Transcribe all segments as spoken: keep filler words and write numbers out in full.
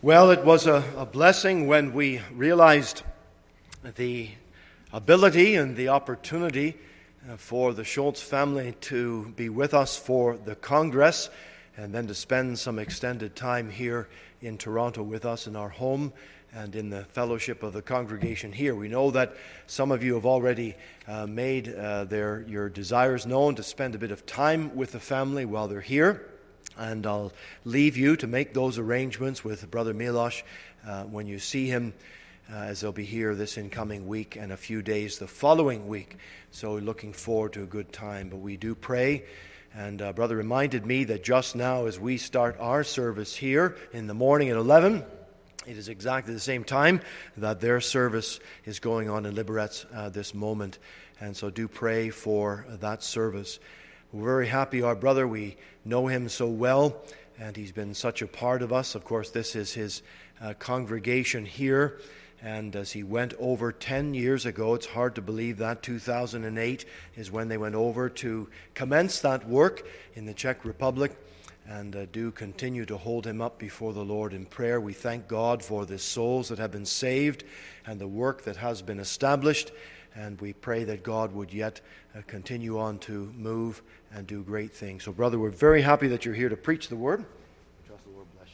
Well, it was a, a blessing when we realized the ability and the opportunity uh, for the Schultz family to be with us for the Congress and then to spend some extended time here in Toronto with us in our home and in the fellowship of the congregation here. We know that some of you have already uh, made uh, their your desires known to spend a bit of time with the family while they're here. And I'll leave you to make those arrangements with Brother Milosh uh, when you see him, uh, as they'll be here this incoming week and a few days the following week. So looking forward to a good time. But we do pray. And uh, Brother reminded me that just now as we start our service here in the morning at eleven, it is exactly the same time that their service is going on in Liberec uh, this moment. And so do pray for that service. We're very happy, our brother. We know him so well, and he's been such a part of us. Of course, this is his uh, congregation here, and as he went over ten years ago, it's hard to believe that two thousand eight is when they went over to commence that work in the Czech Republic, and uh, do continue to hold him up before the Lord in prayer. We thank God for the souls that have been saved and the work that has been established. And we pray that God would yet uh, continue on to move and do great things. So, brother, we're very happy that you're here to preach the Word. Trust the Lord bless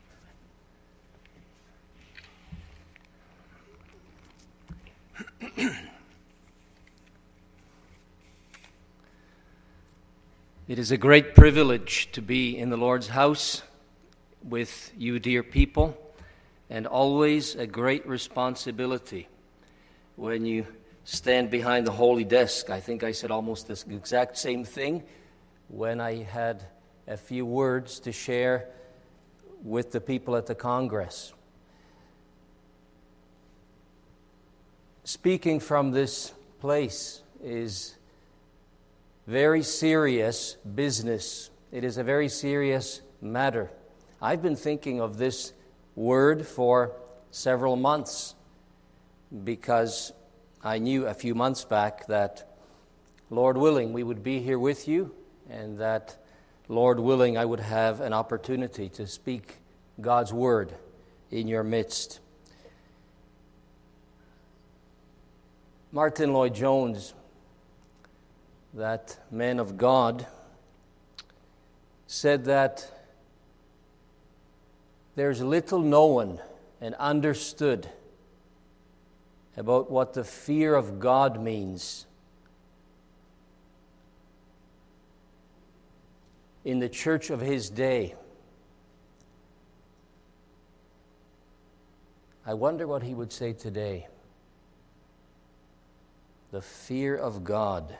you. It is a great privilege to be in the Lord's house with you, dear people, and always a great responsibility when you stand behind the holy desk. I think I said almost the exact same thing when I had a few words to share with the people at the Congress. Speaking from this place is very serious business. It is a very serious matter. I've been thinking of this word for several months because I knew a few months back that, Lord willing, we would be here with you, and that, Lord willing, I would have an opportunity to speak God's word in your midst. Martin Lloyd-Jones, that man of God, said that there's little known and understood about what the fear of God means in the church of his day. I wonder what he would say today. The fear of God.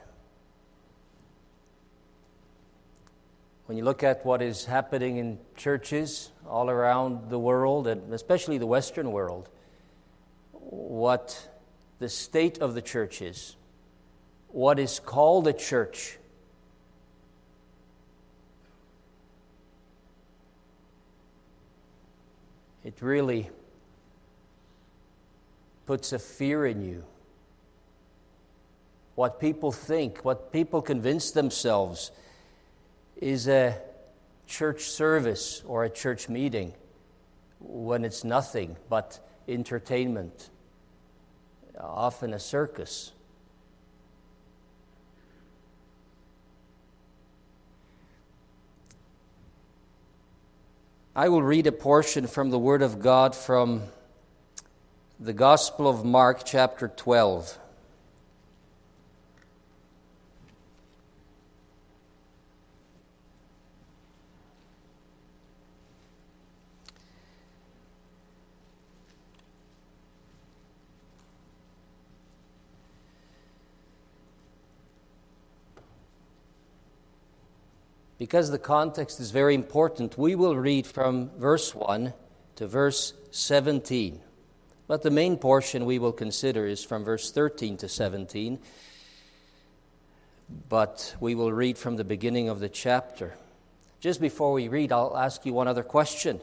When you look at what is happening in churches all around the world, and especially the Western world, what the state of the church is, what is called a church, it really puts a fear in you. What people think, what people convince themselves is a church service or a church meeting when it's nothing but entertainment, often a circus. I will read a portion from the Word of God from the Gospel of Mark, chapter twelve. Because the context is very important, we will read from verse one to verse seventeen. But the main portion we will consider is from verse thirteen to seventeen. But we will read from the beginning of the chapter. Just before we read, I'll ask you one other question.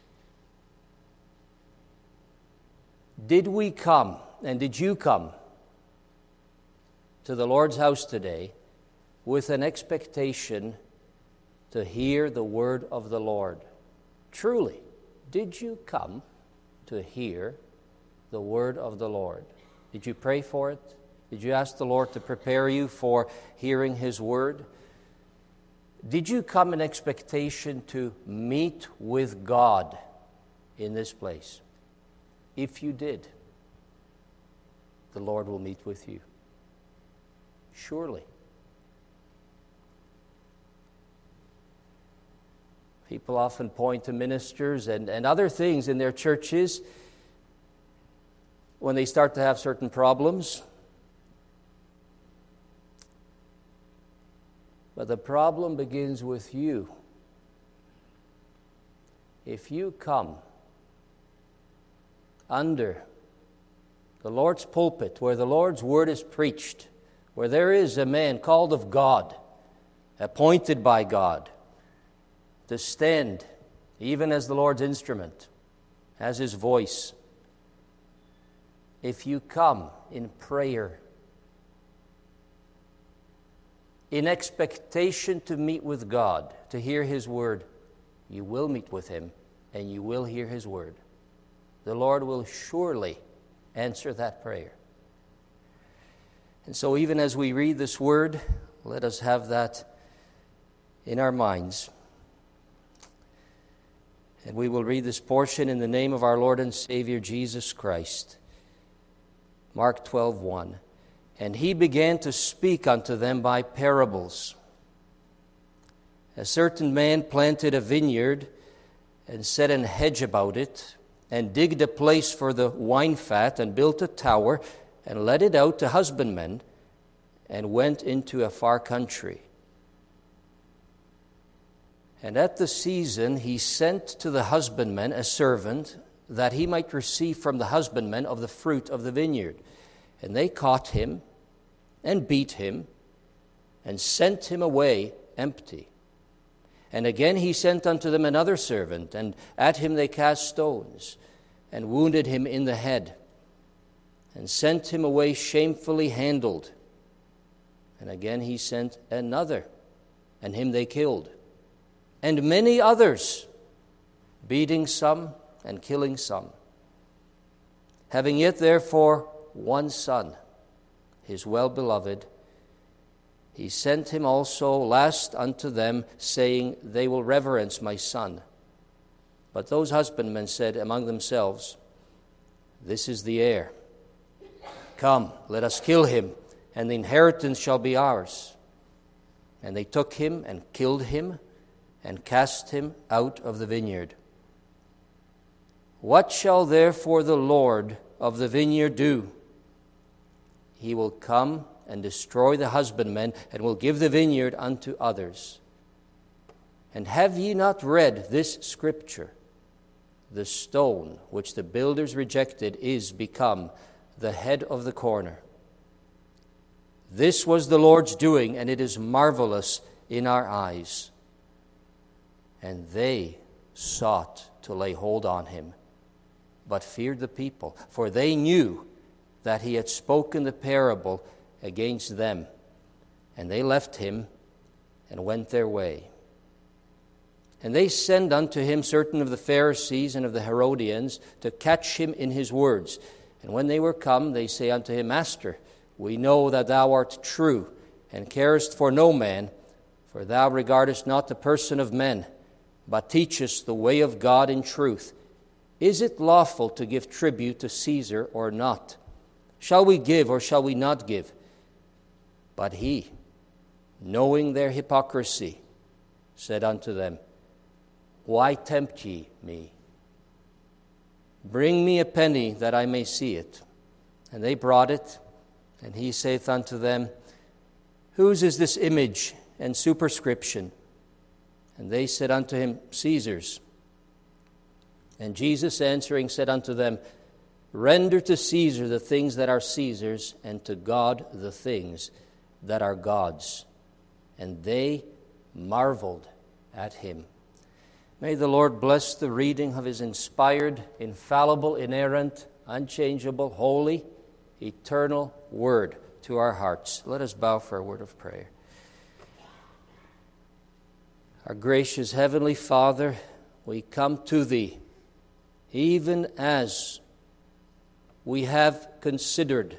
Did we come, and did you come, to the Lord's house today with an expectation to hear the word of the Lord? Truly, did you come to hear the word of the Lord? Did you pray for it? Did you ask the Lord to prepare you for hearing His word? Did you come in expectation to meet with God in this place? If you did, the Lord will meet with you. Surely. People often point to ministers and, and other things in their churches when they start to have certain problems. But the problem begins with you. If you come under the Lord's pulpit, where the Lord's word is preached, where there is a man called of God, appointed by God, to stand, even as the Lord's instrument, as His voice. If you come in prayer, in expectation to meet with God, to hear His word, you will meet with Him and you will hear His word. The Lord will surely answer that prayer. And so even as we read this word, let us have that in our minds. And we will read this portion in the name of our Lord and Savior Jesus Christ. Mark twelve one. And He began to speak unto them by parables. A certain man planted a vineyard and set an hedge about it, and digged a place for the wine fat, and built a tower, and let it out to husbandmen, and went into a far country. And at the season he sent to the husbandman a servant, that he might receive from the husbandman of the fruit of the vineyard. And they caught him, and beat him, and sent him away empty. And again he sent unto them another servant, and at him they cast stones, and wounded him in the head, and sent him away shamefully handled. And again he sent another, and him they killed. And many others, beating some and killing some. Having yet therefore one son, his well-beloved, he sent him also last unto them, saying, They will reverence my son. But those husbandmen said among themselves, This is the heir. Come, let us kill him, and the inheritance shall be ours. And they took him and killed him, and cast him out of the vineyard. What shall therefore the Lord of the vineyard do? He will come and destroy the husbandmen, and will give the vineyard unto others. And have ye not read this scripture? The stone which the builders rejected is become the head of the corner. This was the Lord's doing, and it is marvelous in our eyes. And they sought to lay hold on him, but feared the people, for they knew that he had spoken the parable against them. And they left him and went their way. And they sent unto him certain of the Pharisees and of the Herodians to catch him in his words. And when they were come, they say unto him, Master, we know that thou art true, and carest for no man, for thou regardest not the person of men, but teachest the way of God in truth. Is it lawful to give tribute to Caesar or not? Shall we give or shall we not give? But he, knowing their hypocrisy, said unto them, Why tempt ye me? Bring me a penny that I may see it. And they brought it, and he saith unto them, Whose is this image and superscription? And they said unto him, Caesar's. And Jesus answering said unto them, Render to Caesar the things that are Caesar's, and to God the things that are God's. And they marveled at him. May the Lord bless the reading of his inspired, infallible, inerrant, unchangeable, holy, eternal word to our hearts. Let us bow for a word of prayer. Our gracious Heavenly Father, we come to Thee even as we have considered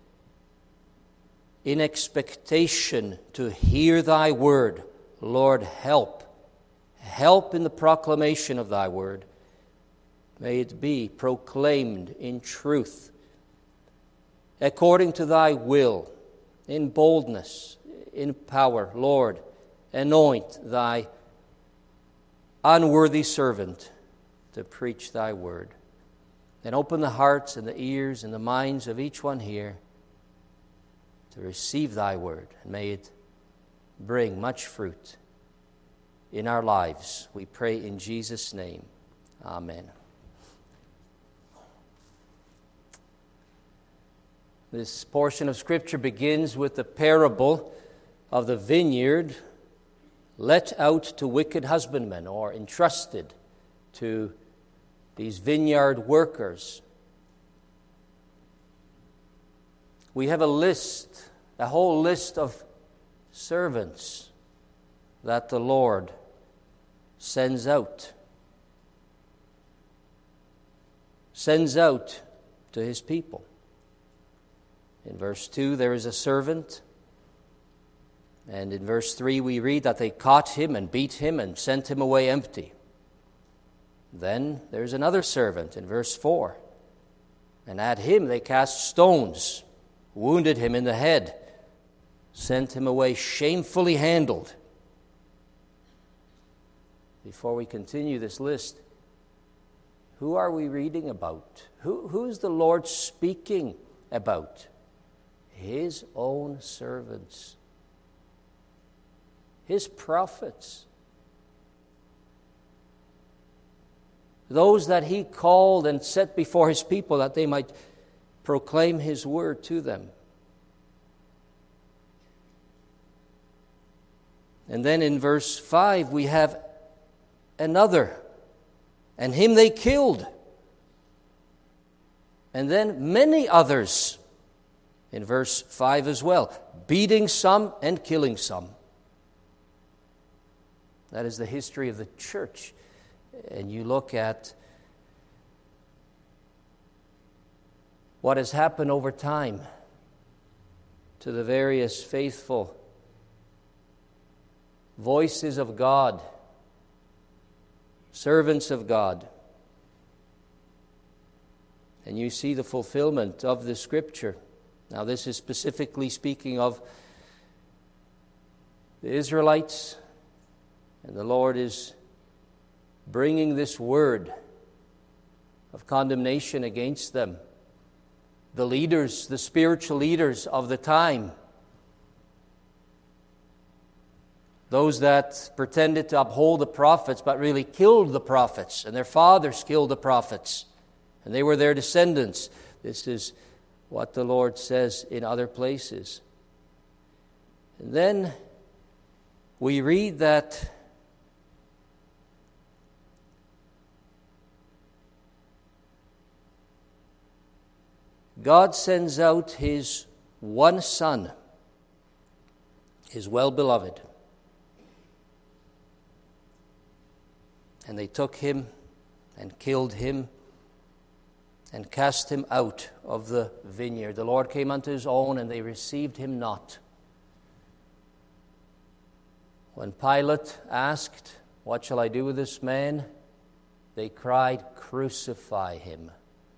in expectation to hear thy word, Lord, help. Help in the proclamation of thy word. May it be proclaimed in truth, according to thy will, in boldness, in power. Lord, anoint thy unworthy servant to preach thy word. And open the hearts and the ears and the minds of each one here to receive thy word. And may it bring much fruit in our lives. We pray in Jesus' name. Amen. This portion of Scripture begins with the parable of the vineyard let out to wicked husbandmen, or entrusted to these vineyard workers. We have a list, a whole list of servants that the Lord sends out. Sends out to his people. In verse two, there is a servant. And in verse three, we read that they caught him and beat him and sent him away empty. Then there's another servant in verse four. And at him they cast stones, wounded him in the head, sent him away shamefully handled. Before we continue this list, who are we reading about? Who, who is the Lord speaking about? His own servants. His prophets. Those that he called and set before his people that they might proclaim his word to them. And then in verse five we have another, and him they killed. And then many others in verse five as well, beating some and killing some. That is the history of the church. And you look at what has happened over time to the various faithful voices of God, servants of God. And you see the fulfillment of the Scripture. Now, this is specifically speaking of the Israelites, and the Lord is bringing this word of condemnation against them. The leaders, the spiritual leaders of the time, those that pretended to uphold the prophets but really killed the prophets, and their fathers killed the prophets, and they were their descendants. This is what the Lord says in other places. And then we read that God sends out his one son, his well-beloved. And they took him and killed him and cast him out of the vineyard. The Lord came unto his own, and they received him not. When Pilate asked, "What shall I do with this man?" they cried, "Crucify him."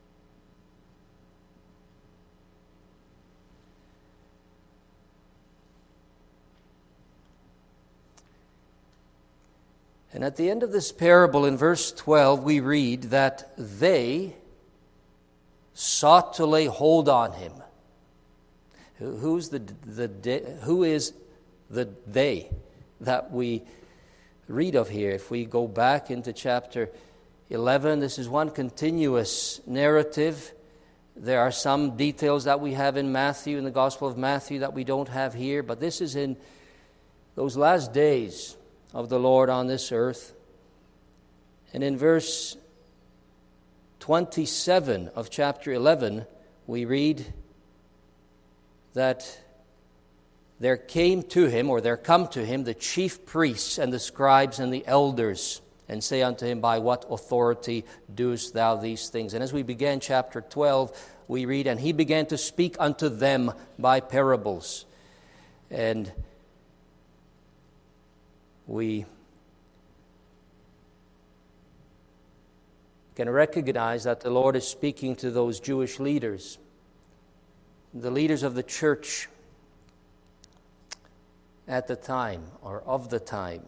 And at the end of this parable, in verse twelve, we read that they sought to lay hold on him. Who's the, the, who is the they that we read of here? If we go back into chapter eleven, this is one continuous narrative. There are some details that we have in Matthew, in the Gospel of Matthew, that we don't have here, but this is in those last days of the Lord on this earth. And in verse twenty-seven of chapter eleven, we read that there came to him, or there come to him, the chief priests and the scribes and the elders, and say unto him, By what authority doest thou these things? And as we began chapter twelve, we read, And he began to speak unto them by parables. And we can recognize that the Lord is speaking to those Jewish leaders, the leaders of the church at the time, or of the time.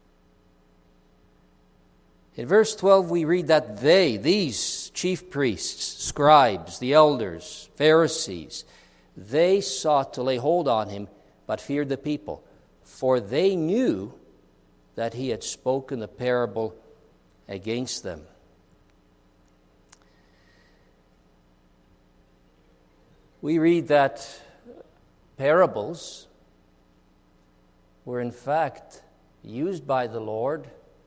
In verse twelve, we read that they, these chief priests, scribes, the elders, Pharisees, they sought to lay hold on him, but feared the people, for they knew that he had spoken the parable against them. We read that parables were in fact used by the Lord,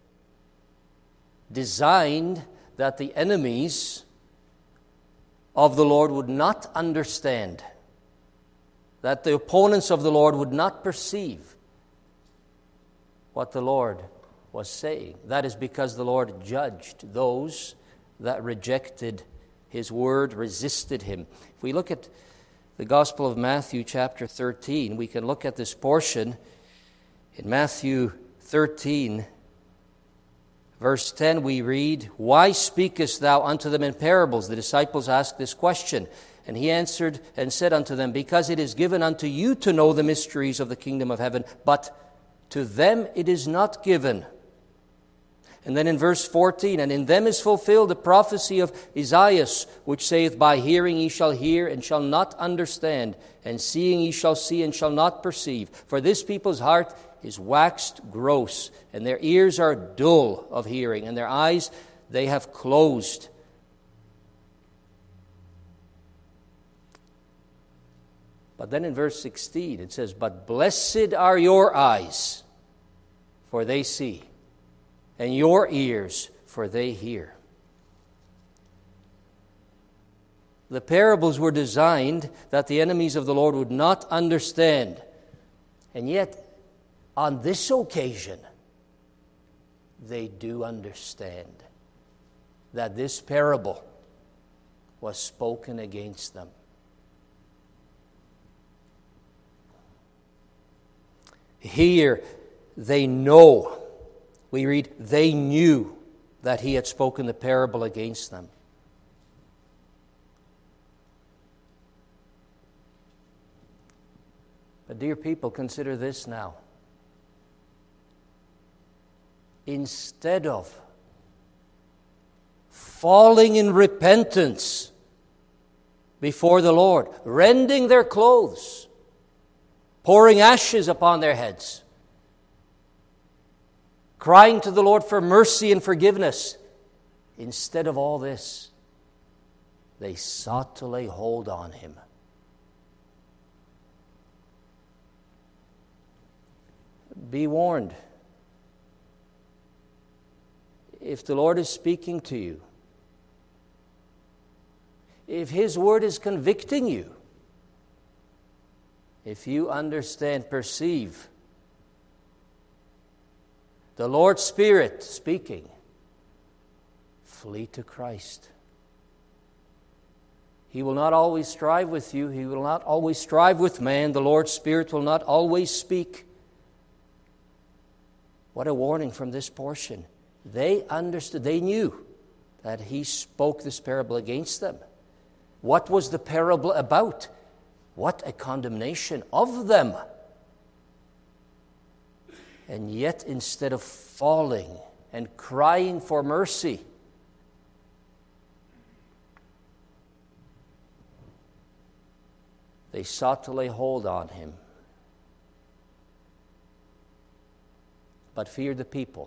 designed that the enemies of the Lord would not understand, that the opponents of the Lord would not perceive what the Lord was saying. That is because the Lord judged those that rejected his word, resisted him. If we look at the Gospel of Matthew chapter thirteen, we can look at this portion in Matthew thirteen, verse ten, we read, Why speakest thou unto them in parables? The disciples asked this question. And he answered and said unto them, Because it is given unto you to know the mysteries of the kingdom of heaven, but to them it is not given. And then in verse fourteen, And in them is fulfilled the prophecy of Esaias, which saith, By hearing ye shall hear, and shall not understand, and seeing ye shall see, and shall not perceive. For this people's heart is waxed gross, and their ears are dull of hearing, and their eyes they have closed. But then in verse sixteen it says, But blessed are your eyes, for they see, and your ears, for they hear. The parables were designed that the enemies of the Lord would not understand. And yet, on this occasion, they do understand that this parable was spoken against them. Here, they know. We read, they knew that he had spoken the parable against them. But dear people, consider this now. Instead of falling in repentance before the Lord, rending their clothes, pouring ashes upon their heads, crying to the Lord for mercy and forgiveness, instead of all this, they sought to lay hold on him. Be warned. If the Lord is speaking to you, if his word is convicting you, if you understand, perceive the Lord's Spirit speaking, flee to Christ. He will not always strive with you. He will not always strive with man. The Lord's Spirit will not always speak. What a warning from this portion. They understood, they knew that he spoke this parable against them. What was the parable about? What a condemnation of them. And yet, instead of falling and crying for mercy, they sought to lay hold on him, but feared the people.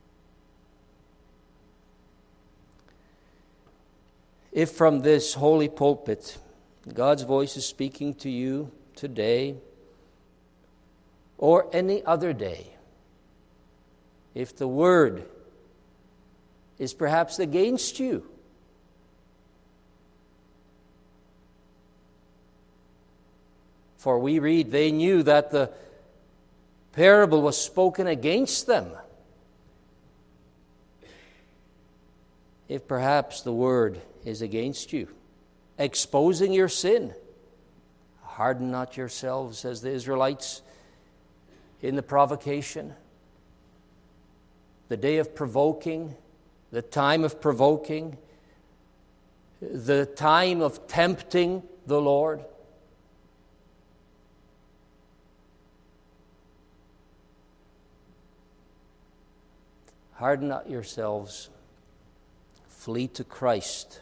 If from this holy pulpit God's voice is speaking to you today or any other day, if the word is perhaps against you, for we read they knew that the parable was spoken against them. if perhaps the word is against you, exposing your sin. Harden not yourselves as the Israelites in the provocation, the day of provoking, the time of provoking, the time of tempting the Lord. Harden not yourselves. Flee to Christ.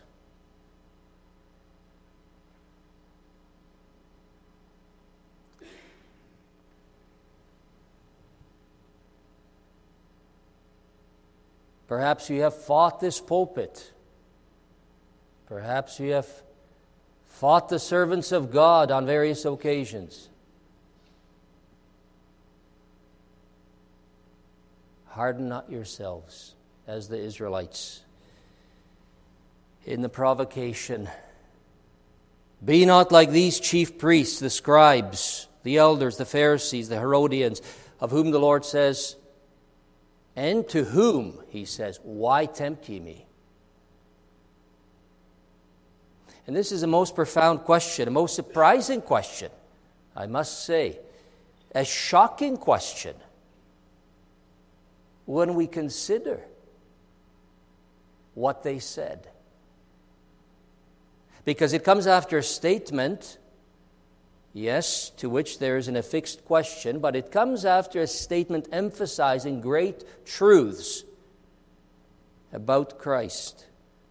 Perhaps you have fought this pulpit. Perhaps you have fought the servants of God on various occasions. Harden not yourselves as the Israelites in the provocation. Be not like these chief priests, the scribes, the elders, the Pharisees, the Herodians, of whom the Lord says, and to whom, he says, why tempt ye me? And this is a most profound question, a most surprising question, I must say, a shocking question when we consider what they said. Because it comes after a statement, yes, to which there is an affixed question, but it comes after a statement emphasizing great truths about Christ.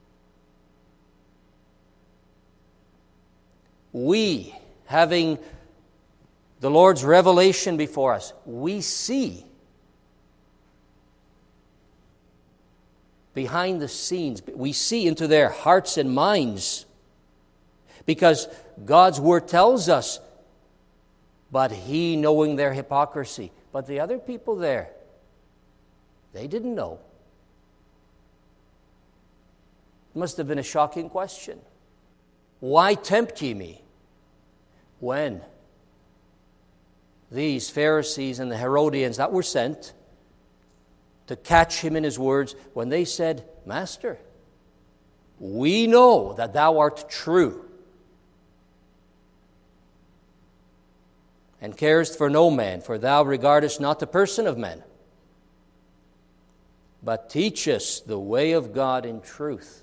We, having the Lord's revelation before us, we see behind the scenes, we see into their hearts and minds, because God's Word tells us, but He knowing their hypocrisy. But the other people there, they didn't know. It must have been a shocking question. Why tempt ye me? When these Pharisees and the Herodians that were sent to catch him in his words, when they said, Master, we know that thou art true, and carest for no man, for thou regardest not the person of men, but teachest the way of God in truth.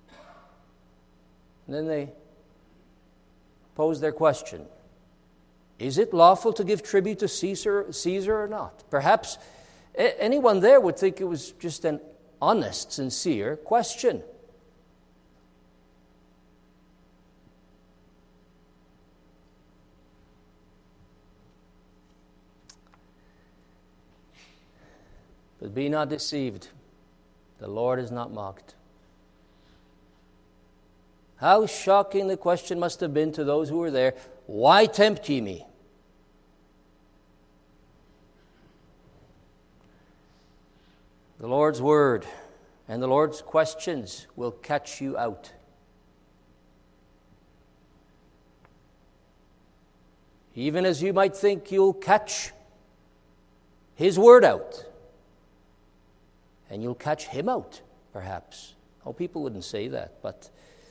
And then they pose their question. Is it lawful to give tribute to Caesar, Caesar or not? Perhaps anyone there would think it was just an honest, sincere question. But be not deceived. The Lord is not mocked. How shocking the question must have been to those who were there. Why tempt ye me? The Lord's word and the Lord's questions will catch you out. Even as you might think you'll catch His word out. And you'll catch Him out, perhaps. Oh, people wouldn't say that, but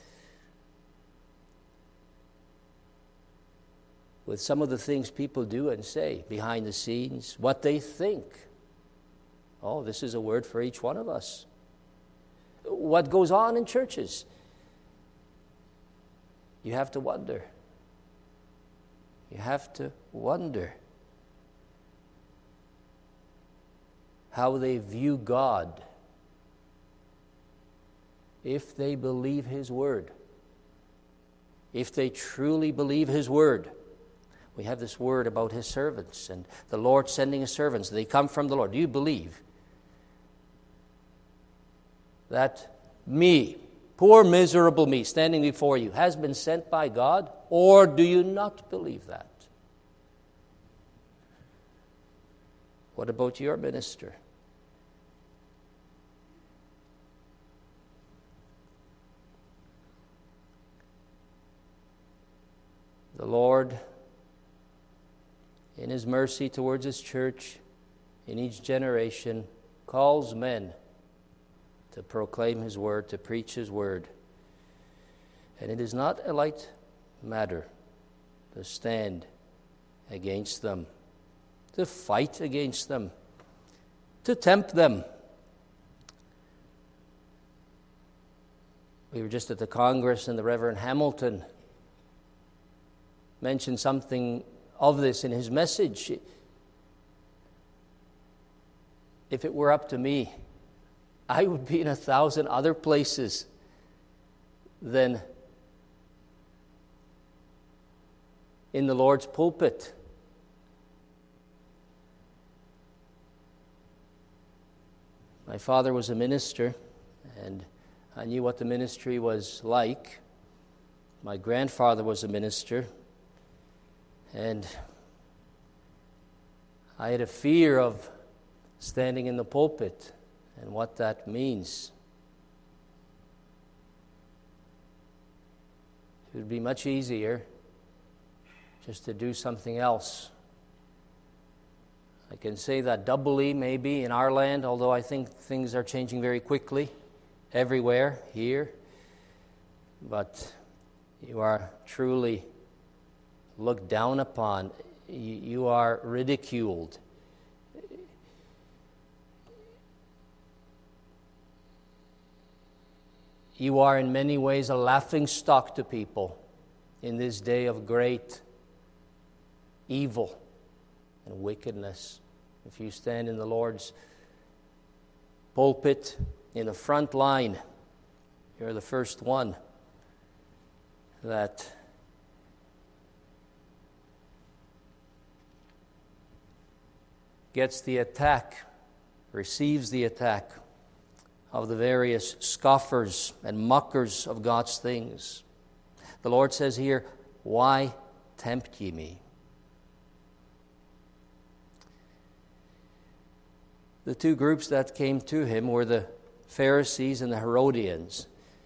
with some of the things people do and say behind the scenes, what they think. Oh, this is a word for each one of us. What goes on in churches? You have to wonder. You have to wonder how they view God if they believe His word. If they truly believe His word. We have this word about His servants and the Lord sending His servants. They come from the Lord. Do you believe that me, poor miserable me, standing before you, has been sent by God? Or do you not believe that? What about your minister? The Lord, in His mercy towards His church, in each generation, calls men to proclaim His word, to preach His word. And it is not a light matter to stand against them, to fight against them, to tempt them. We were just at the Congress, and the Reverend Hamilton mentioned something of this in his message. If it were up to me, I would be in a thousand other places than in the Lord's pulpit. My father was a minister, and I knew what the ministry was like. My grandfather was a minister, and I had a fear of standing in the pulpit and what that means. It would be much easier just to do something else. I can say that doubly maybe in our land, although I think things are changing very quickly everywhere here. But you are truly looked down upon. You are ridiculed. You are in many ways a laughingstock to people in this day of great evil and wickedness. If you stand in the Lord's pulpit in the front line, you're the first one that gets the attack, receives the attack of the various scoffers and mockers of God's things. The Lord says here, "Why tempt ye me?" The two groups that came to him were the Pharisees and the Herodians.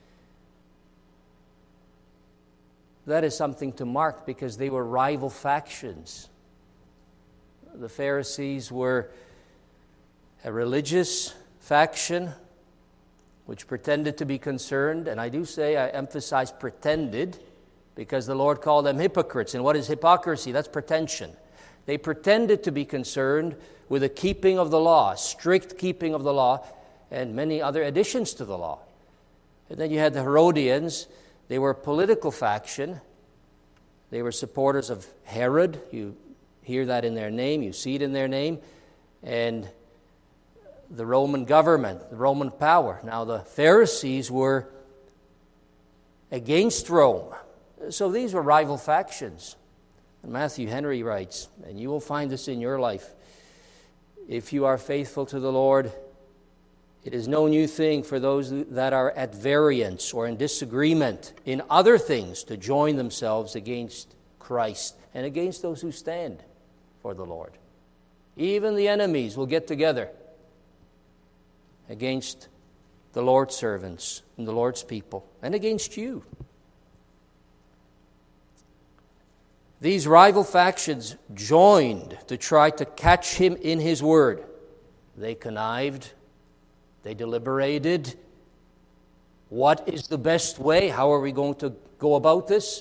That is something to mark because they were rival factions. The Pharisees were a religious faction which pretended to be concerned, and I do say, I emphasize pretended, because the Lord called them hypocrites. And what is hypocrisy? That's pretension. They pretended to be concerned with the keeping of the law, strict keeping of the law, and many other additions to the law. And then you had the Herodians. They were a political faction. They were supporters of Herod. You hear that in their name. You see it in their name. And the Roman government, the Roman power. Now, the Pharisees were against Rome. So these were rival factions. And Matthew Henry writes, and you will find this in your life, if you are faithful to the Lord, it is no new thing for those that are at variance or in disagreement in other things to join themselves against Christ and against those who stand for the Lord. Even the enemies will get together against the Lord's servants and the Lord's people, and against you. These rival factions joined to try to catch him in his word. They connived, they deliberated. What is the best way? How are we going to go about this?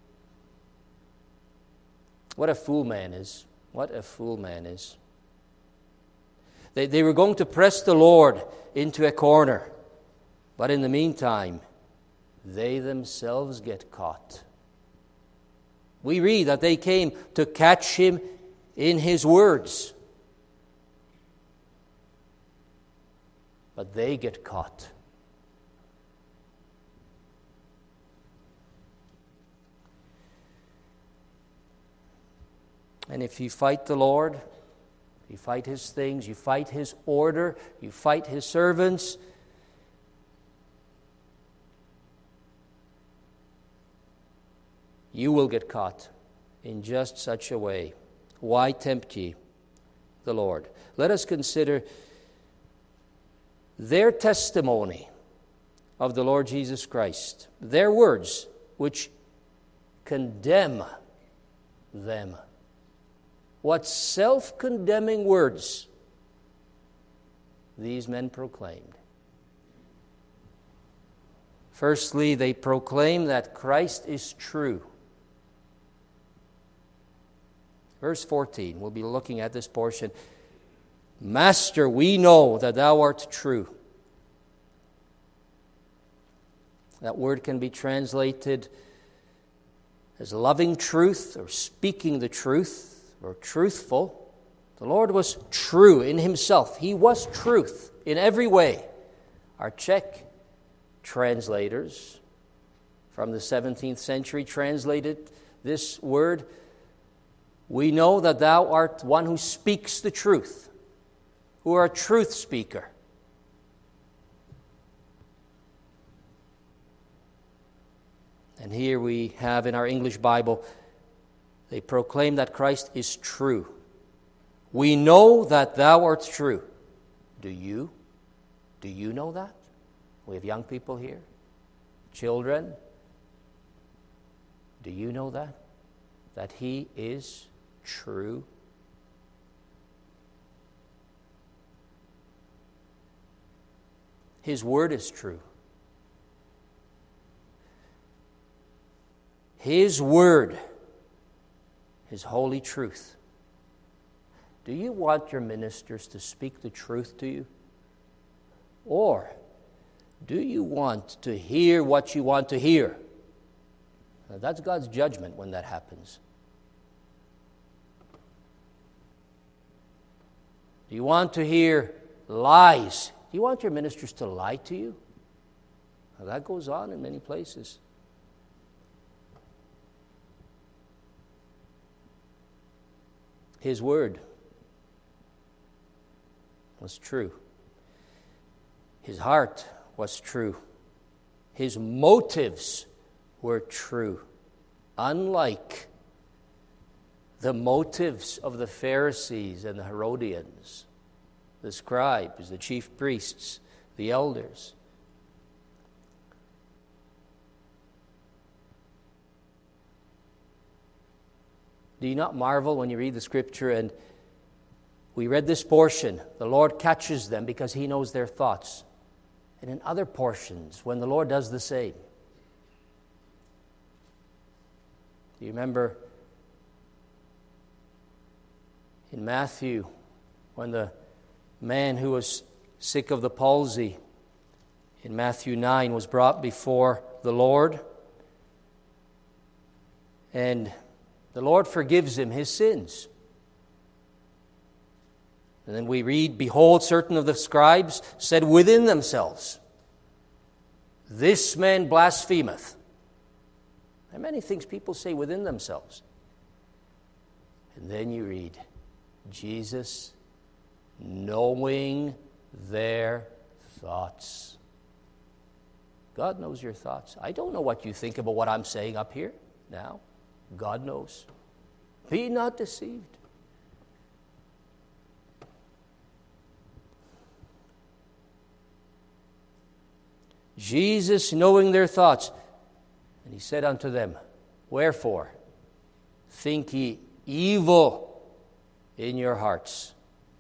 What a fool man is. What a fool man is. They, they were going to press the Lord into a corner. But in the meantime, they themselves get caught. We read that they came to catch him in his words. But they get caught. And if you fight the Lord, you fight his things, you fight his order, you fight his servants, you will get caught in just such a way. Why tempt ye the Lord? Let us consider their testimony of the Lord Jesus Christ, their words which condemn them. What self-condemning words these men proclaimed. Firstly, they proclaim that Christ is true. Verse fourteen, we'll be looking at this portion. Master, we know that thou art true. That word can be translated as loving truth or speaking the truth or truthful. The Lord was true in himself. He was truth in every way. Our Czech translators from the seventeenth century translated this word. We know that thou art one who speaks the truth, who are a truth speaker. And here we have in our English Bible, they proclaim that Christ is true. We know that thou art true. Do you? Do you know that? We have young people here. Children. Do you know that? That he is true? His word is true. His word is holy truth. Do you want your ministers to speak the truth to you? Or do you want to hear what you want to hear? Now, that's God's judgment when that happens. Do you want to hear lies? Do you want your ministers to lie to you? Now, that goes on in many places. His word was true. His heart was true. His motives were true. Unlike the motives of the Pharisees and the Herodians, the scribes, the chief priests, the elders. Do you not marvel when you read the Scripture and we read this portion, the Lord catches them because he knows their thoughts. And in other portions, when the Lord does the same. Do you remember in Matthew when the man who was sick of the palsy in Matthew nine was brought before the Lord? And the Lord forgives him his sins. And then we read, behold, certain of the scribes said within themselves, this man blasphemeth. There are many things people say within themselves. And then you read, Jesus knowing their thoughts. God knows your thoughts. I don't know what you think about what I'm saying up here now. God knows. Be not deceived. Jesus knowing their thoughts. And he said unto them, wherefore think ye evil in your hearts?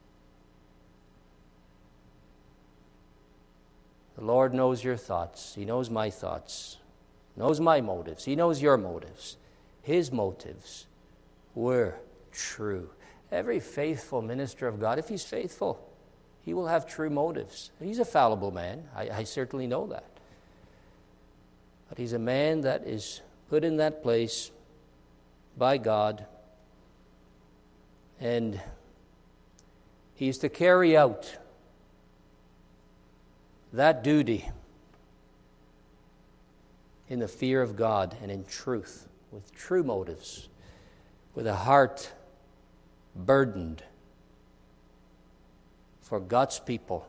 The Lord knows your thoughts. He knows my thoughts. Knows my motives. He knows your motives. His motives were true. Every faithful minister of God, if he's faithful, he will have true motives. He's a fallible man. I, I certainly know that. But he's a man that is put in that place by God. And he's to carry out that duty in the fear of God and in truth, with true motives, with a heart burdened for God's people,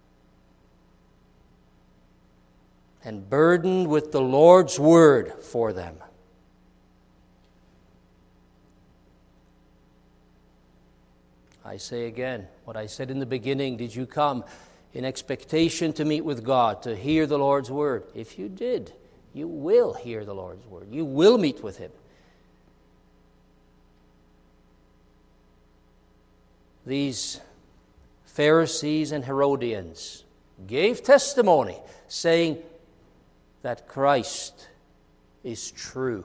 and burdened with the Lord's word for them. I say again, what I said in the beginning, did you come in expectation to meet with God, to hear the Lord's word? If you did, you will hear the Lord's word. You will meet with him. These Pharisees and Herodians gave testimony, saying that Christ is true.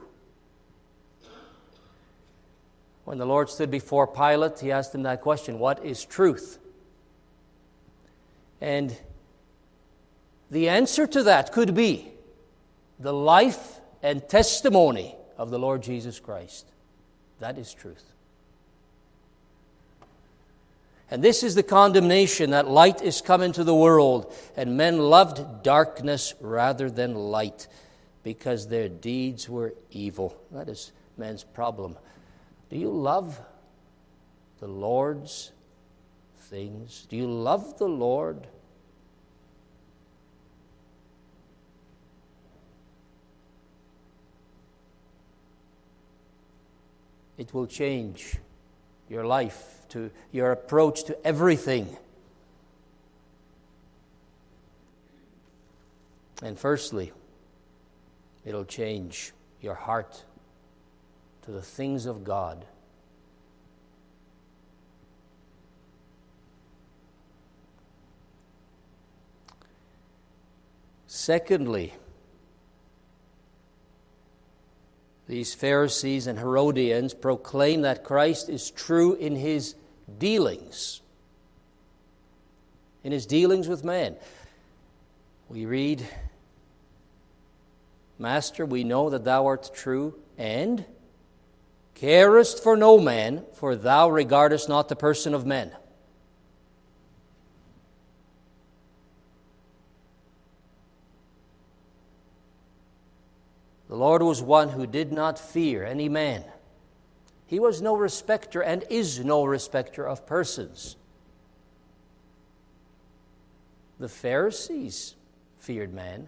When the Lord stood before Pilate, he asked him that question, what is truth? And the answer to that could be the life and testimony of the Lord Jesus Christ. That is truth. And this is the condemnation, that light is come into the world, and men loved darkness rather than light, because their deeds were evil. That is man's problem. Do you love the Lord's things? Do you love the Lord? It will change your life, to your approach to everything. And firstly, it'll change your heart to the things of God. Secondly, these Pharisees and Herodians proclaim that Christ is true in his dealings, in his dealings with man. We read, Master, we know that thou art true, and carest for no man, for thou regardest not the person of men. The Lord was one who did not fear any man. He was no respecter and is no respecter of persons. The Pharisees feared man.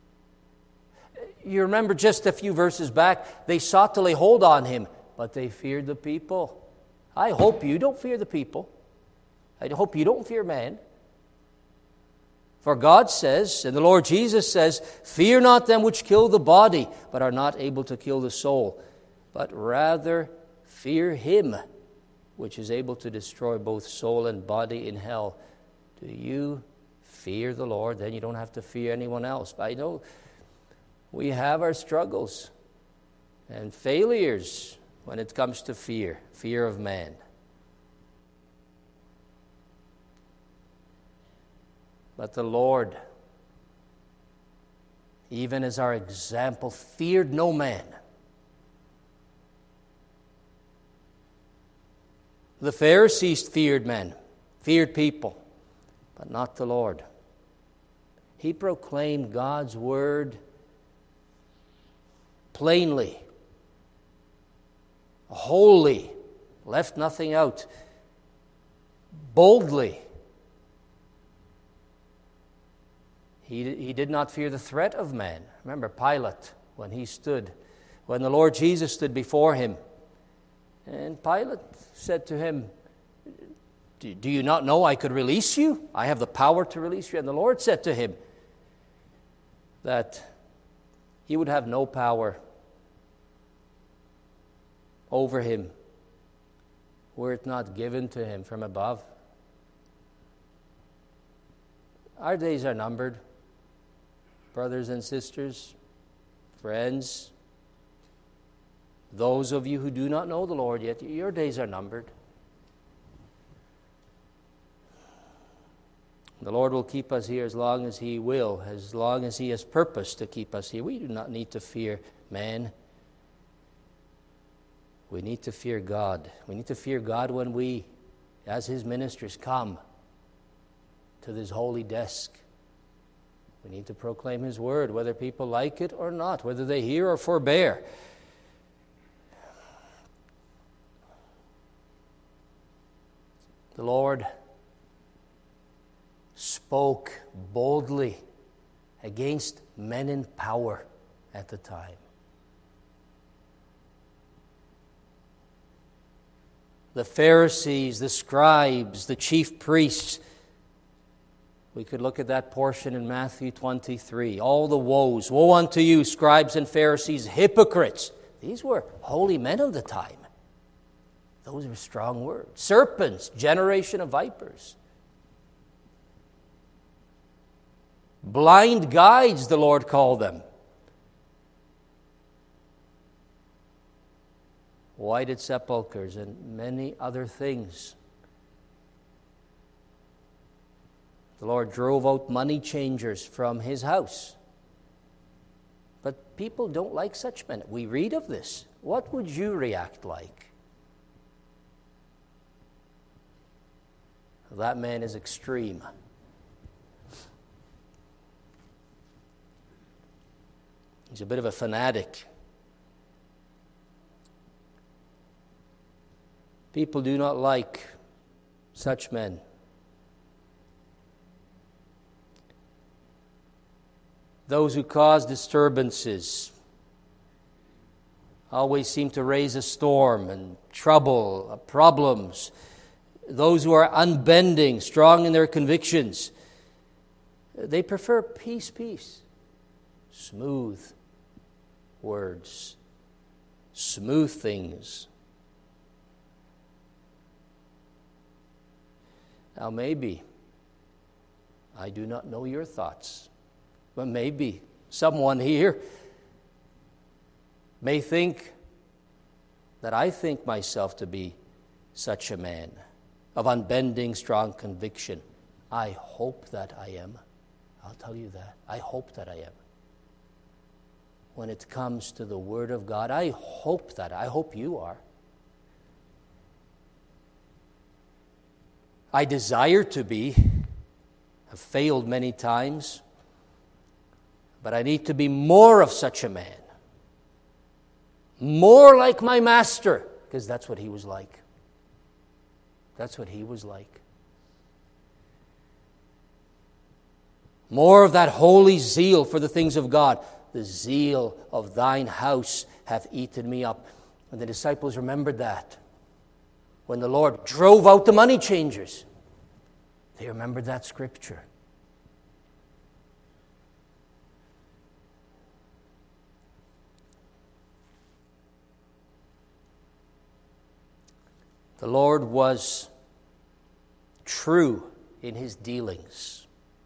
You remember just a few verses back, they sought to lay hold on him, but they feared the people. I hope you don't fear the people. I hope you don't fear man. For God says, and the Lord Jesus says, fear not them which kill the body, but are not able to kill the soul, but rather fear him which is able to destroy both soul and body in hell. Do you fear the Lord? Then you don't have to fear anyone else. But I know we have our struggles and failures when it comes to fear, fear of man. But the Lord, even as our example, feared no man. The Pharisees feared men, feared people, but not the Lord. He proclaimed God's word plainly, wholly, left nothing out, boldly. He, he did not fear the threat of man. Remember Pilate, when he stood, when the Lord Jesus stood before him. And Pilate said to him, do, do you not know I could release you? I have the power to release you. And the Lord said to him that he would have no power over him were it not given to him from above. Our days are numbered. Brothers and sisters, friends, those of you who do not know the Lord yet, your days are numbered. The Lord will keep us here as long as He will, as long as He has purpose to keep us here. We do not need to fear man. We need to fear God. We need to fear God when we, as His ministers, come to this holy desk. We need to proclaim His word, whether people like it or not, whether they hear or forbear. The Lord spoke boldly against men in power at the time. The Pharisees, the scribes, the chief priests. We could look at that portion in Matthew twenty-three. All the woes. Woe unto you, scribes and Pharisees, hypocrites. These were holy men of the time. Those were strong words. Serpents, generation of vipers. Blind guides, the Lord called them. whited sepulchres, and many other things. The Lord drove out money changers from his house. But people don't like such men. We read of this. What would you react like? That man is extreme. He's a bit of a fanatic. People do not like such men. Those who cause disturbances always seem to raise a storm and trouble, problems. Those who are unbending, strong in their convictions, they prefer peace, peace. Smooth words, smooth things. Now maybe, I do not know your thoughts, but maybe someone here may think that I think myself to be such a man of unbending, strong conviction. I hope that I am. I'll tell you that. I hope that I am. When it comes to the Word of God, I hope that. I hope you are. I desire to be. I've failed many times. But I need to be more of such a man. More like my Master, because that's what he was like. That's what he was like. More of that holy zeal for the things of God. The zeal of thine house hath eaten me up. And the disciples remembered that. When the Lord drove out the money changers, they remembered that scripture. The Lord was true in his dealings.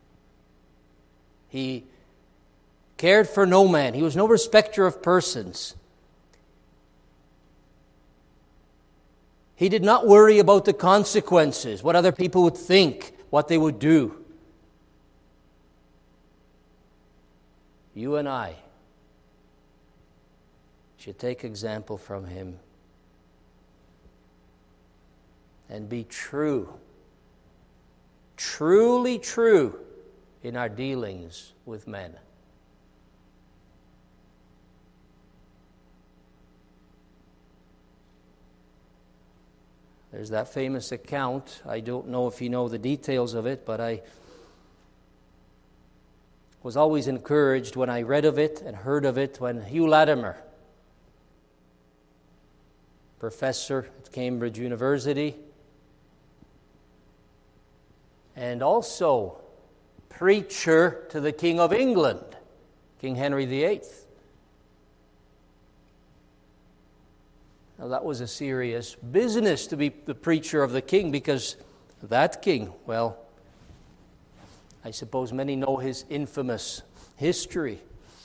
He cared for no man. He was no respecter of persons. He did not worry about the consequences, what other people would think, what they would do. You and I should take example from him and be true, truly true in our dealings with men. There's that famous account. I don't know if you know the details of it, but I was always encouraged when I read of it and heard of it when Hugh Latimer, professor at Cambridge University, and also preacher to the King of England, King Henry the Eighth. Now that was a serious business to be the preacher of the king, because that king, well, I suppose many know his infamous history.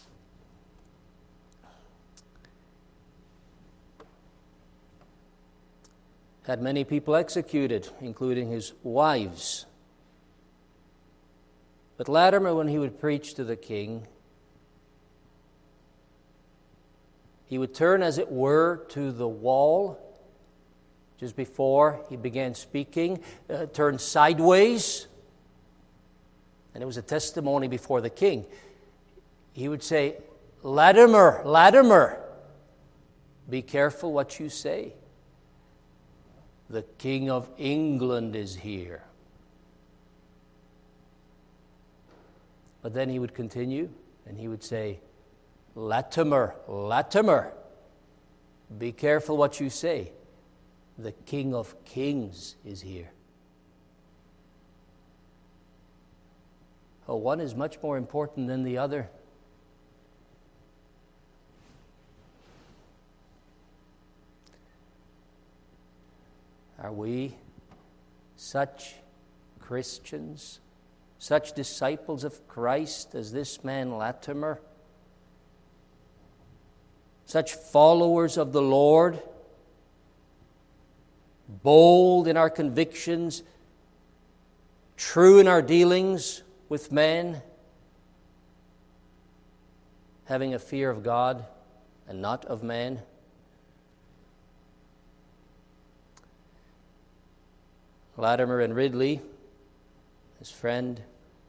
Had many people executed, including his wives. But Latimer, when he would preach to the king, he would turn, as it were, to the wall just before he began speaking, uh, turn sideways, and it was a testimony before the king. He would say, Latimer, Latimer, be careful what you say. The King of England is here. But then he would continue, and he would say, Latimer, Latimer, be careful what you say. The King of Kings is here. Oh, one is much more important than the other. Are we such Christians, such disciples of Christ as this man Latimer? Such followers of the Lord bold in our convictions, true in our dealings with men, having a fear of God and not of man. Latimer and Ridley, his friend,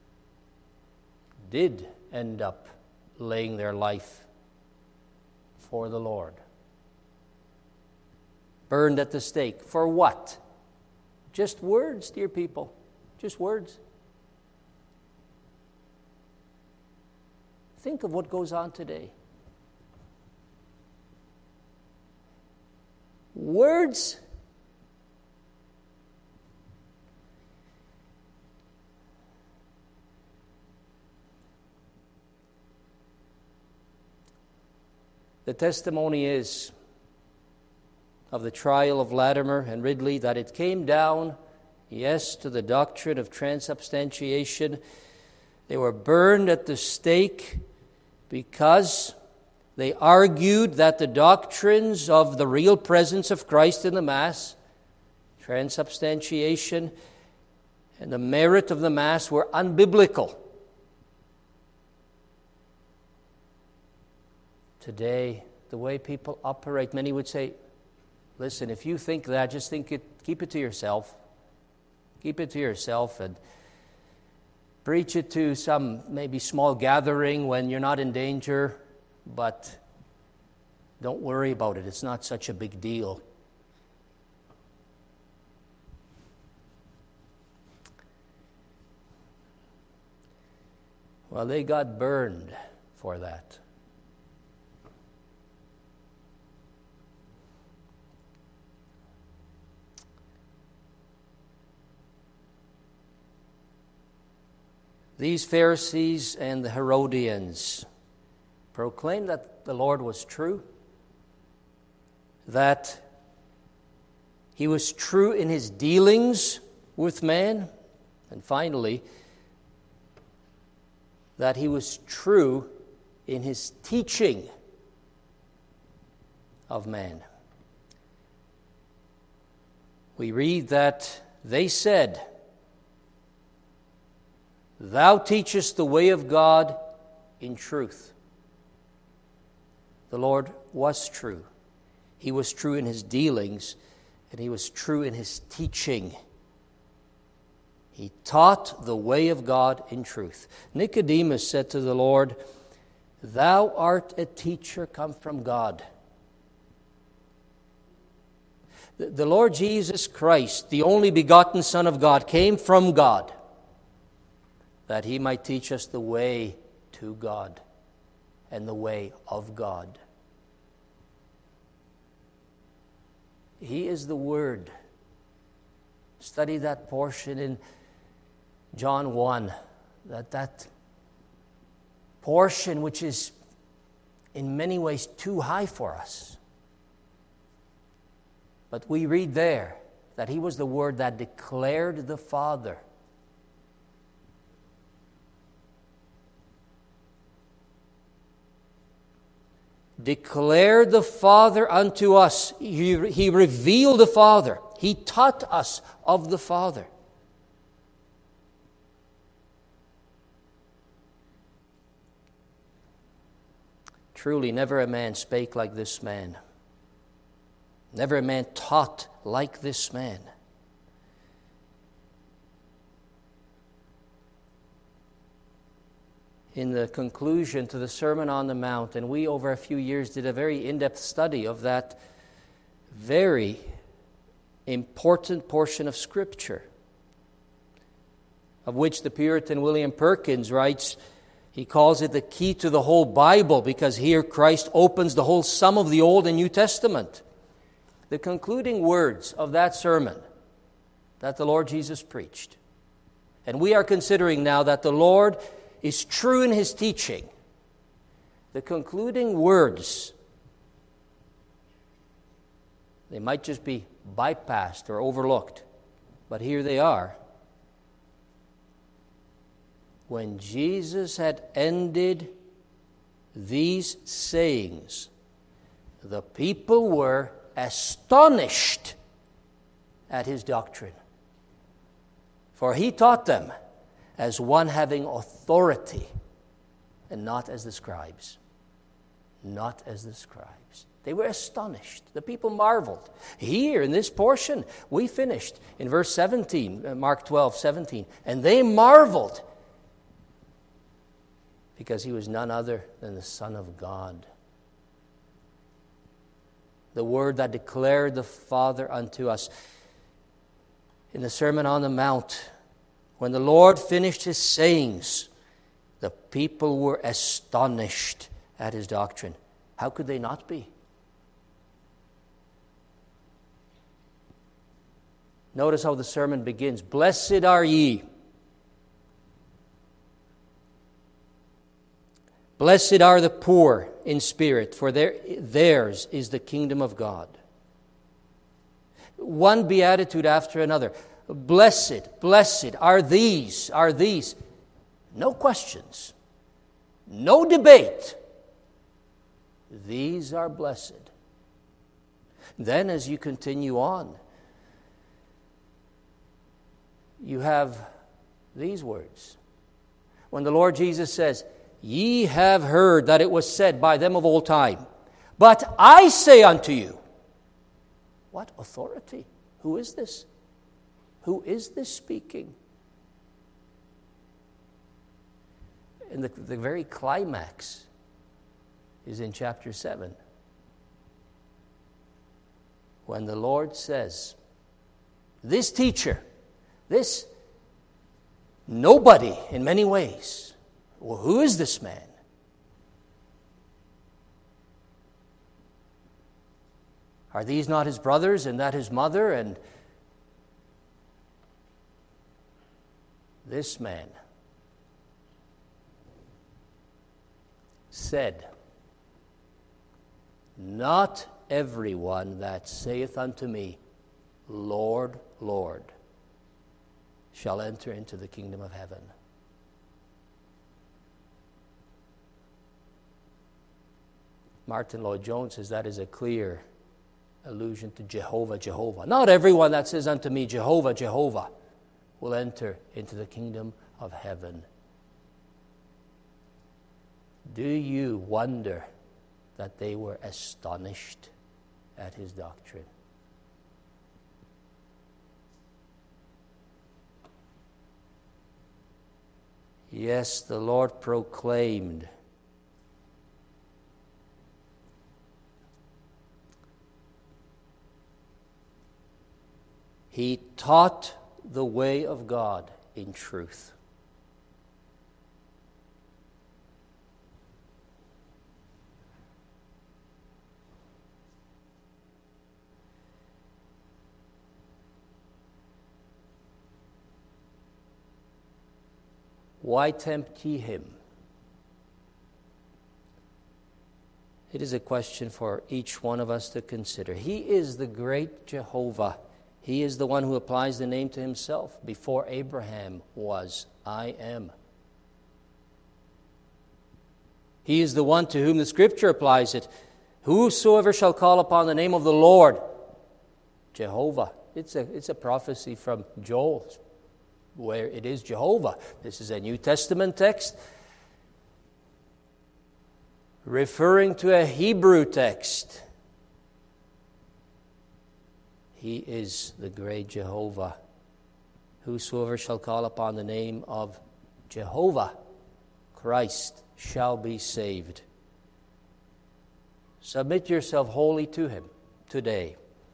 did end up laying their life for the Lord. Burned at the stake. For what? Just words, dear people. Just words. Think of what goes on today. Words. The testimony is of the trial of Latimer and Ridley that it came down, yes, to the doctrine of transubstantiation. They were burned at the stake because they argued that the doctrines of the real presence of Christ in the Mass, transubstantiation, and the merit of the Mass were unbiblical. Today, the way people operate, many would say, listen, if you think that, just think it, keep it to yourself. Keep it to yourself and preach it to some maybe small gathering when you're not in danger, but don't worry about it. It's not such a big deal. Well, they got burned for that. These Pharisees and the Herodians proclaimed that the Lord was true, that He was true in His dealings with man, and finally, that He was true in His teaching of man. We read that they said, "Thou teachest the way of God in truth." The Lord was true. He was true in His dealings, and He was true in His teaching. He taught the way of God in truth. Nicodemus said to the Lord, "Thou art a teacher come from God." The, the Lord Jesus Christ, the only begotten Son of God, came from God, that He might teach us the way to God and the way of God. He is the Word. Study that portion in John one, that that portion which is in many ways too high for us. But we read there that He was the Word that declared the Father. Declared the Father unto us. He, he revealed the Father. He taught us of the Father. Truly, never a man spake like this man. Never a man taught like this man. In the conclusion to the Sermon on the Mount, and we over a few years did a very in-depth study of that very important portion of Scripture, of which the Puritan William Perkins writes, he calls it the key to the whole Bible, because here Christ opens the whole sum of the Old and New Testament. The concluding words of that sermon that the Lord Jesus preached, and we are considering now that the Lord is true in His teaching. The concluding words, they might just be bypassed or overlooked, but here they are. When Jesus had ended these sayings, the people were astonished at his doctrine. For he taught them as one having authority, and not as the scribes. Not as the scribes. They were astonished. The people marveled. Here in this portion, we finished in verse seventeen, Mark twelve, seventeen. And they marveled because he was none other than the Son of God. The word that declared the Father unto us. In the Sermon on the Mount, when the Lord finished his sayings, the people were astonished at his doctrine. How could they not be? Notice how the sermon begins. Blessed are ye. Blessed are the poor in spirit, for their, theirs is the kingdom of God. One beatitude after another. Blessed, blessed are these, are these. No questions. No debate. These are blessed. Then as you continue on, you have these words. When the Lord Jesus says, ye have heard that it was said by them of old time, but I say unto you. What authority? Who is this? Who is this speaking? And the, the very climax is in chapter seven. When the Lord says, this teacher, this nobody in many ways. Well, who is this man? Are these not his brothers and that his mother? And this man said, not everyone that saith unto me, Lord, Lord, shall enter into the kingdom of heaven. Martin Lloyd-Jones says that is a clear allusion to Jehovah, Jehovah. Not everyone that says unto me, Jehovah, Jehovah, will enter into the kingdom of heaven. Do you wonder that they were astonished at his doctrine? Yes, the Lord proclaimed He taught the way of God in truth. Why tempt ye him? It is a question for each one of us to consider. He is the great Jehovah. He is the one who applies the name to himself. Before Abraham was, I am. He is the one to whom the Scripture applies it. Whosoever shall call upon the name of the Lord, Jehovah. It's a, it's a prophecy from Joel, where it is Jehovah. This is a New Testament text referring to a Hebrew text. He is the great Jehovah. Whosoever shall call upon the name of Jehovah, Christ, shall be saved. Submit yourself wholly to him today.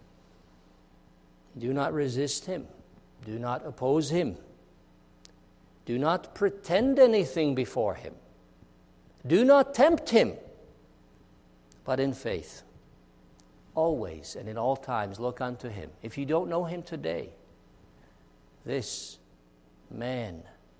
Do not resist him. Do not oppose him. Do not pretend anything before him. Do not tempt him. But in faith, always and in all times, look unto him. If you don't know him today, this man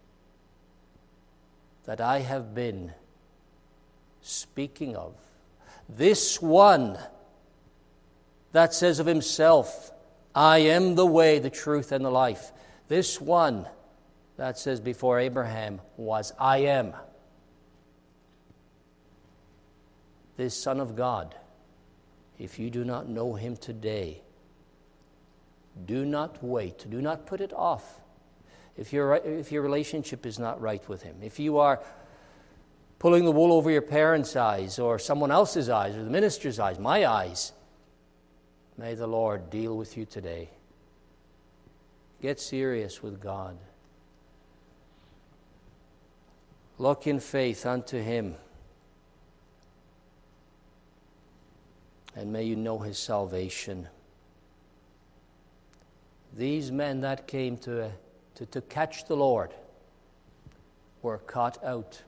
that I have been speaking of, this one that says of himself, I am the way, the truth, and the life. This one that says before Abraham was, I am. This Son of God, if you do not know him today, Do not wait. Do not put it off. If your, if your relationship is not right with Him, if you are pulling the wool over your parents' eyes or someone else's eyes or the minister's eyes, my eyes, may the Lord deal with you today. Get serious with God. Look in faith unto Him. And may you know His salvation. These men that came to, to, to catch the Lord were caught out.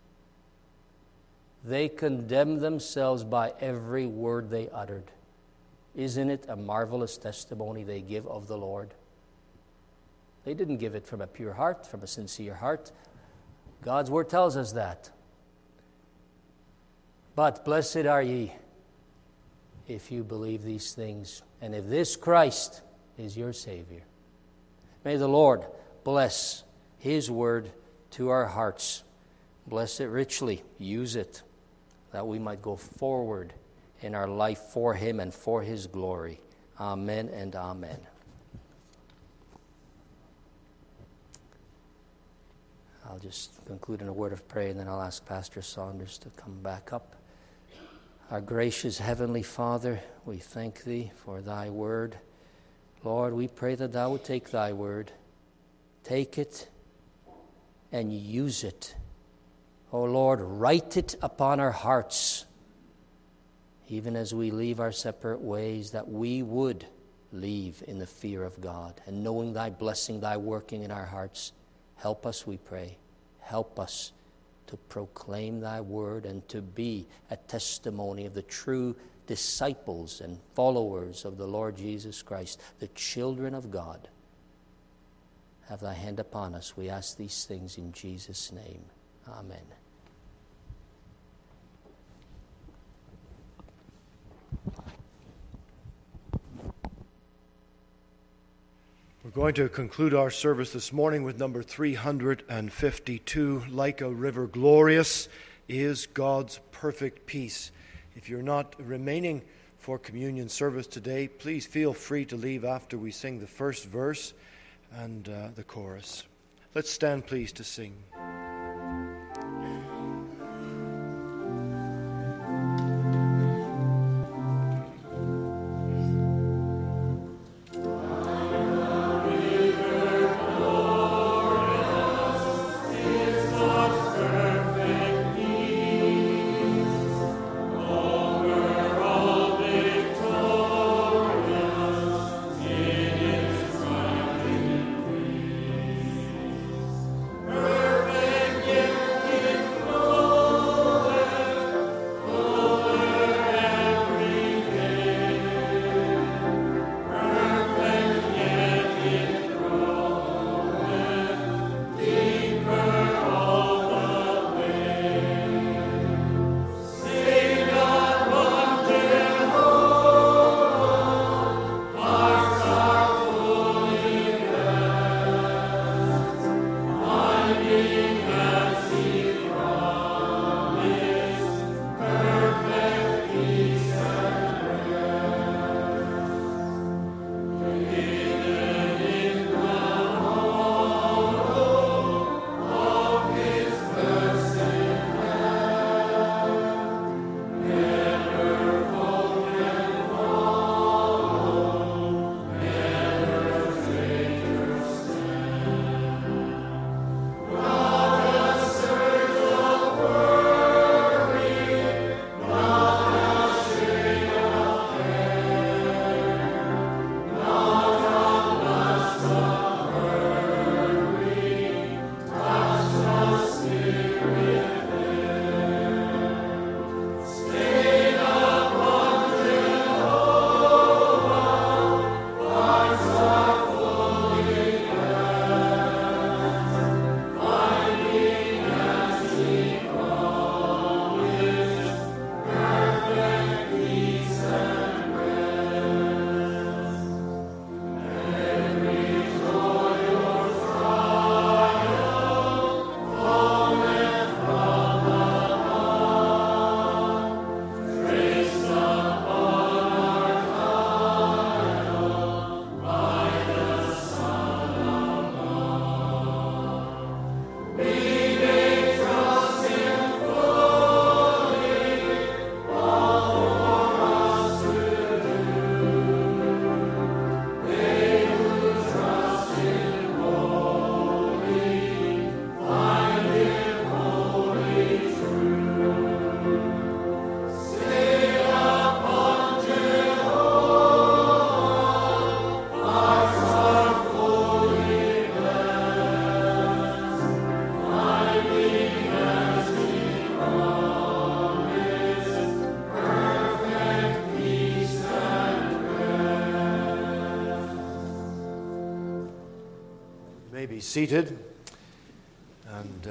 They condemned themselves by every word they uttered. Isn't it a marvelous testimony they give of the Lord? They didn't give it from a pure heart, from a sincere heart. God's word tells us that. But blessed are ye if you believe these things, and if this Christ is your Savior. May the Lord bless His word to our hearts. Bless it richly. Use it, that we might go forward in our life for Him and for His glory. Amen and amen. I'll just conclude in a word of prayer, and then I'll ask Pastor Saunders to come back up. Our gracious Heavenly Father, we thank Thee for Thy word. Lord, we pray that Thou would take Thy word, take it, and use it. Oh Lord, write it upon our hearts, even as we leave our separate ways, that we would leave in the fear of God, and knowing Thy blessing, Thy working in our hearts. Help us, we pray. Help us to proclaim Thy word and to be a testimony of the true disciples and followers of the Lord Jesus Christ, the children of God. Have Thy hand upon us. We ask these things in Jesus' name. Amen. We're going to conclude our service this morning with number three hundred fifty-two, Like a River Glorious is God's Perfect Peace. If you're not remaining for communion service today, please feel free to leave after we sing the first verse and uh, the chorus. Let's stand, please, to sing. Perfect seated.